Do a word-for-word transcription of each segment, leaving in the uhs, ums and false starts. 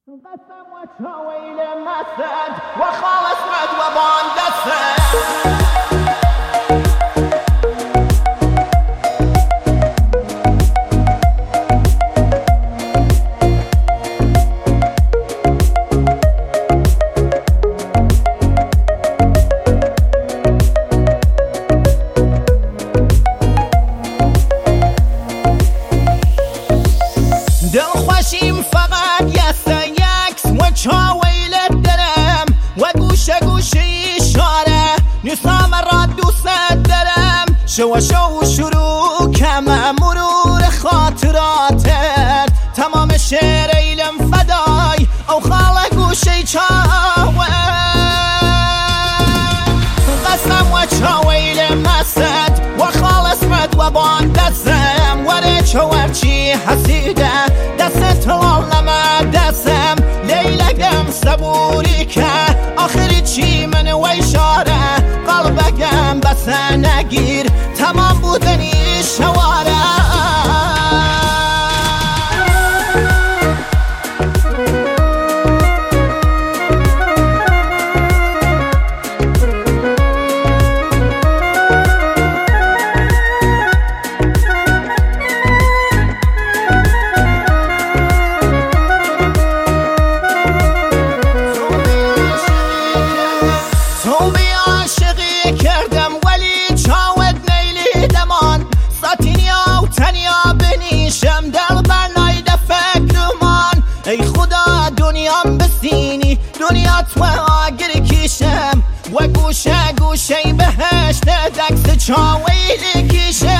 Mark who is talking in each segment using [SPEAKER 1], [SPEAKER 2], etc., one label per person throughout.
[SPEAKER 1] قسم و چاویل مسد و خالص مد و باندسد دل خوشیم فقط یسته یکس و چاویلت دارم و گوشه گوشه اشاره نیستم را دوست دارم شو شو شروع کم مرور خاطراتت تمام شعر ایلم فدای او خاله گوشه چاوه قسم و چاویل مسد و خالص مد و باندسم وره چوارچی حسیده دست طلال نما دستم لیلگم صبوری که آخری چی من و اشاره قلبگم بس نگیر تمام بودنی شواره کردم ولی چاوت نیلی دمان ساتینیا و تنیا بنیشم دل برنای فکرمان ای خدا دنیام بسینی دنیا تو آگر کشم و گوشه گوشه بهشت دکس چاویل کشم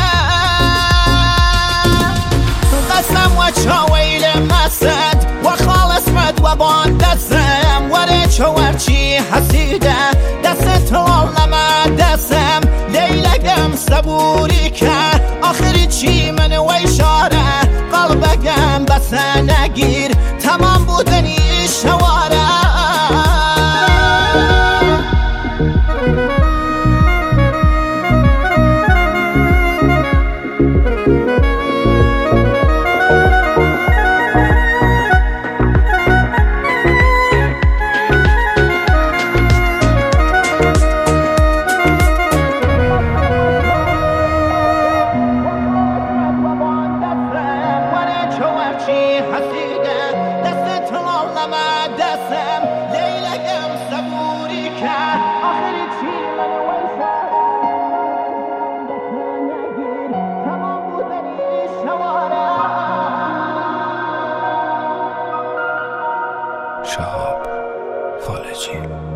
[SPEAKER 1] قسم و چاویل مسد و خالص مد و باندسم وره چوارچی حسیده دست طلال نما دستم لیلگم صبوری که آخری چی من و اشاره قلبگم بس نگیر تمام بودنی شواره حسیده دست طلال نما دستم لیلگم صبوری که آخری چی من و اشاره نگیر تمام بودنی شواره
[SPEAKER 2] شهاب فالجی.